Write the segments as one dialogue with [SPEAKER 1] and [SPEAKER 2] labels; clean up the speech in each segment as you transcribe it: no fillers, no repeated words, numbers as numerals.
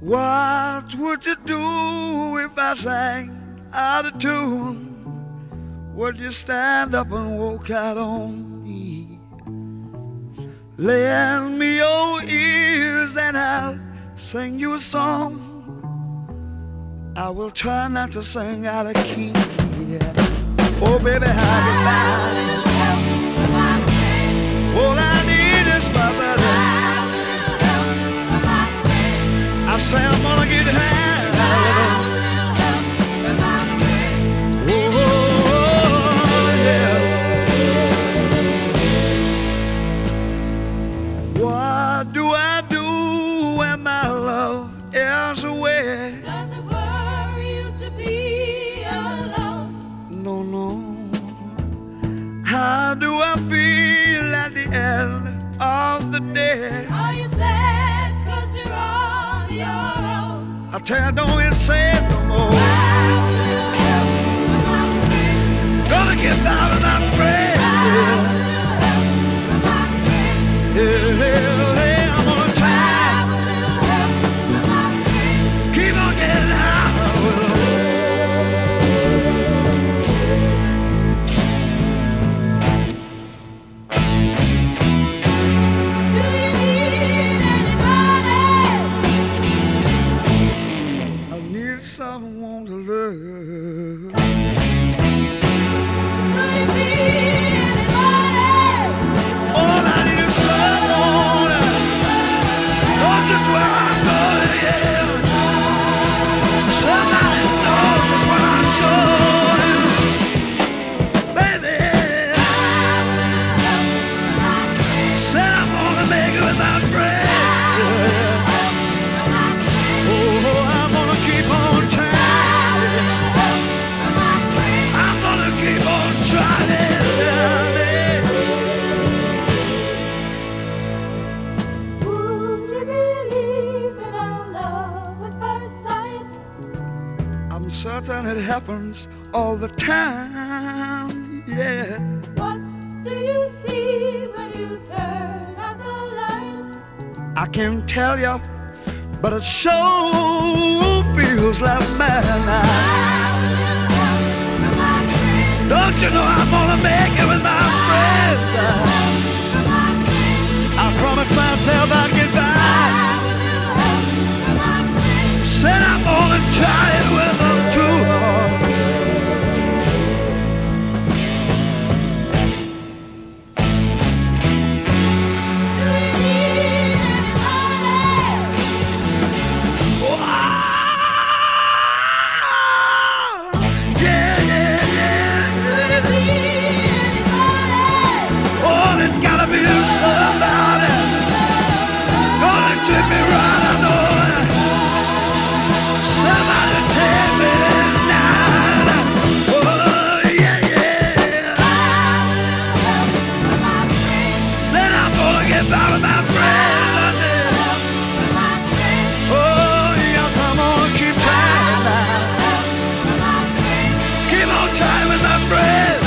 [SPEAKER 1] What would you do if I sang out of tune? Would you stand up and walk out on me? Lend me your ears and I'll sing you a song. I will try not to sing out of key. Yeah. Oh, baby, how you like? All I need is my buddy. I say I'm gonna get high. Oh, yeah. What do I do when my love is away?
[SPEAKER 2] Does it worry you to be alone?
[SPEAKER 1] No, no. How do I feel at the end of the day?
[SPEAKER 2] Are you sad 'cause you're on your own?
[SPEAKER 1] I tell you, don't even say it no more. Gonna get by with my friend. Yeah, yeah, I'm gonna try. Keep on getting high.
[SPEAKER 2] Do you need anybody?
[SPEAKER 1] I need someone to love.
[SPEAKER 2] Could it be anybody?
[SPEAKER 1] All I need is someone. Know just where I'm going, yeah. Somebody knows what I'm showing. Baby, said I'm gonna make it with my friends. Oh, I'm gonna keep on trying. I'm gonna keep on trying.
[SPEAKER 2] Would you believe in our love at first sight?
[SPEAKER 1] I'm certain it happens all the time, yeah.
[SPEAKER 2] What do you see when you turn out the light?
[SPEAKER 1] I can't tell you, but it sure feels like midnight. Don't you know I'm gonna make it with my friends? I promised myself I'd get by. Said I'm gonna try it with them too.
[SPEAKER 2] Do you need anybody?
[SPEAKER 1] Yeah, yeah, yeah.
[SPEAKER 2] Could it be anybody?
[SPEAKER 1] Oh, there's gotta be somebody gonna treat me right, I know it. Somebody take me tonight. Oh, yeah, yeah. Said I'm gonna get by with my friends. Oh, yes, I'm gonna keep trying now. Keep on trying with my friends.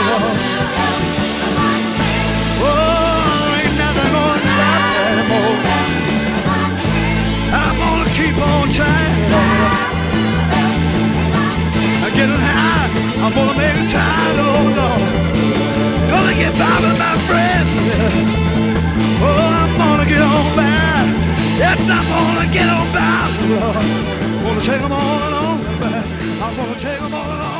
[SPEAKER 1] Oh, ain't nothing gonna stop me anymore. I'm gonna keep on trying. I'm getting high. I'm gonna make it tired, oh Lord. Gonna get by with my friends. Oh, I'm gonna get on by. Yes, I'm gonna get on by, Lord. Gonna take them all along. I'm gonna take them all along.